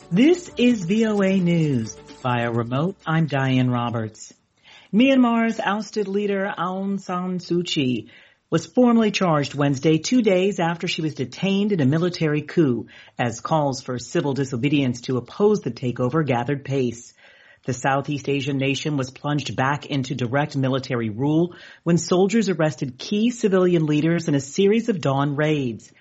This is VOA News. Via remote, I'm Diane Roberts. Myanmar's ousted leader Aung San Suu Kyi was formally charged Wednesday, 2 days after she was detained in a military coup, as calls for civil disobedience to oppose the takeover gathered pace. The Southeast Asian nation was plunged back into direct military rule when soldiers arrested key civilian leaders in a series of dawn raids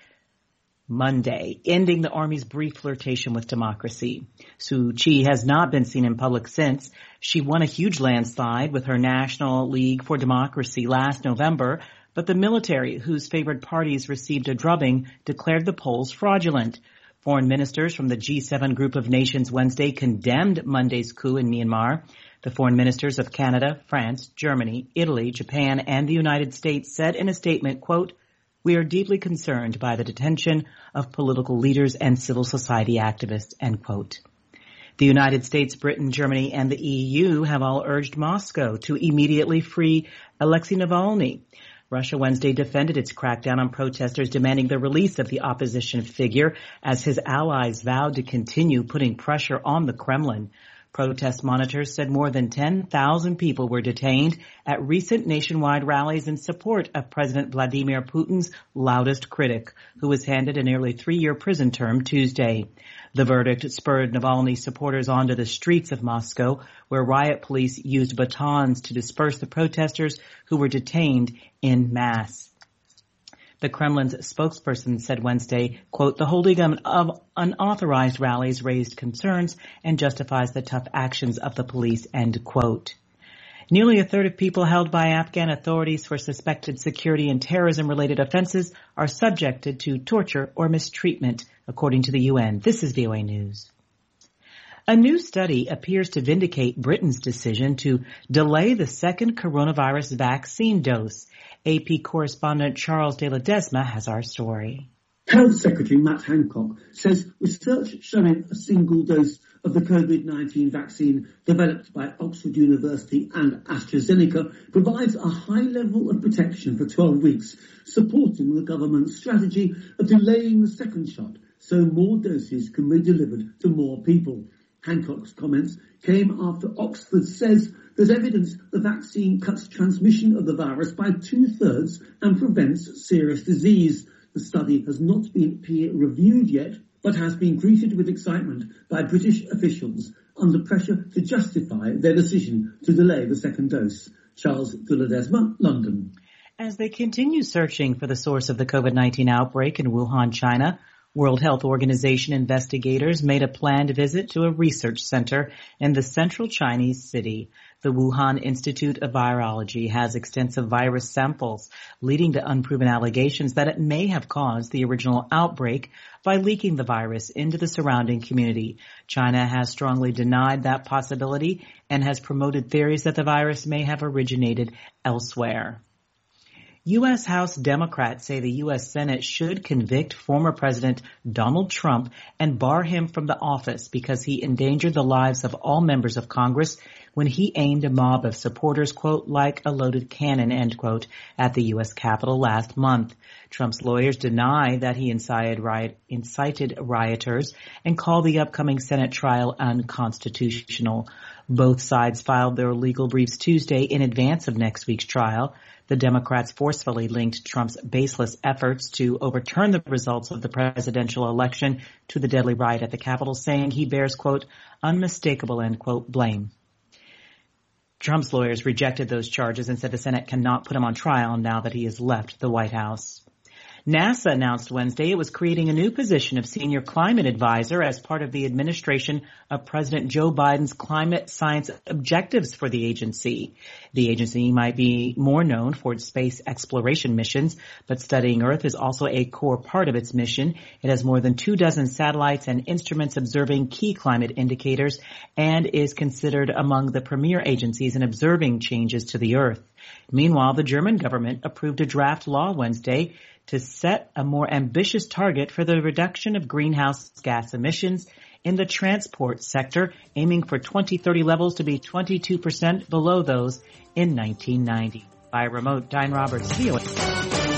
Monday, ending the army's brief flirtation with democracy. Suu Kyi has not been seen in public since. She won a huge landslide with her National League for Democracy last November, but the military, whose favored parties received a drubbing, declared the polls fraudulent. Foreign ministers from the G7 group of nations Wednesday condemned Monday's coup in Myanmar. The foreign ministers of Canada, France, Germany, Italy, Japan, and the United States said in a statement, quote, "We are deeply concerned by the detention of political leaders and civil society activists," end quote. The United States, Britain, Germany, and the EU have all urged Moscow to immediately free Alexei Navalny. Russia Wednesday defended its crackdown on protesters demanding the release of the opposition figure as his allies vowed to continue putting pressure on the Kremlin. Protest monitors said more than 10,000 people were detained at recent nationwide rallies in support of President Vladimir Putin's loudest critic, who was handed a nearly 3-year prison term Tuesday. The verdict spurred Navalny supporters onto the streets of Moscow, where riot police used batons to disperse the protesters who were detained en masse. The Kremlin's spokesperson said Wednesday, quote, "The holding of unauthorized rallies raised concerns and justifies the tough actions of the police," end quote. Nearly a third of people held by Afghan authorities for suspected security and terrorism-related offenses are subjected to torture or mistreatment, according to the UN. This is VOA News. A new study appears to vindicate Britain's decision to delay the second coronavirus vaccine dose. AP correspondent Charles de Ledesma has our story. Health Secretary Matt Hancock says research showing a single dose of the COVID-19 vaccine developed by Oxford University and AstraZeneca provides a high level of protection for 12 weeks, supporting the government's strategy of delaying the second shot so more doses can be delivered to more people. Hancock's comments came after Oxford says there's evidence the vaccine cuts transmission of the virus by 2/3 and prevents serious disease. The study has not been peer-reviewed yet, but has been greeted with excitement by British officials under pressure to justify their decision to delay the second dose. Charles de Ledesma, London. As they continue searching for the source of the COVID-19 outbreak in Wuhan, China, World Health Organization investigators made a planned visit to a research center in the central Chinese city. The Wuhan Institute of Virology has extensive virus samples, leading to unproven allegations that it may have caused the original outbreak by leaking the virus into the surrounding community. China has strongly denied that possibility and has promoted theories that the virus may have originated elsewhere. U.S. House Democrats say the U.S. Senate should convict former President Donald Trump and bar him from the office because he endangered the lives of all members of Congress when he aimed a mob of supporters, quote, like a loaded cannon, end quote, at the U.S. Capitol last month. Trump's lawyers deny that he incited rioters and call the upcoming Senate trial unconstitutional. Both sides filed their legal briefs Tuesday in advance of next week's trial. The Democrats forcefully linked Trump's baseless efforts to overturn the results of the presidential election to the deadly riot at the Capitol, saying he bears, quote, unmistakable, end quote, blame. Trump's lawyers rejected those charges and said the Senate cannot put him on trial now that he has left the White House. NASA announced Wednesday it was creating a new position of senior climate advisor as part of the administration of President Joe Biden's climate science objectives for the agency. The agency might be more known for its space exploration missions, but studying Earth is also a core part of its mission. It has more than 24 satellites and instruments observing key climate indicators and is considered among the premier agencies in observing changes to the Earth. Meanwhile, the German government approved a draft law Wednesday to set a more ambitious target for the reduction of greenhouse gas emissions in the transport sector, aiming for 2030 levels to be 22% below those in 1990. By remote, Diane Roberts, VOA.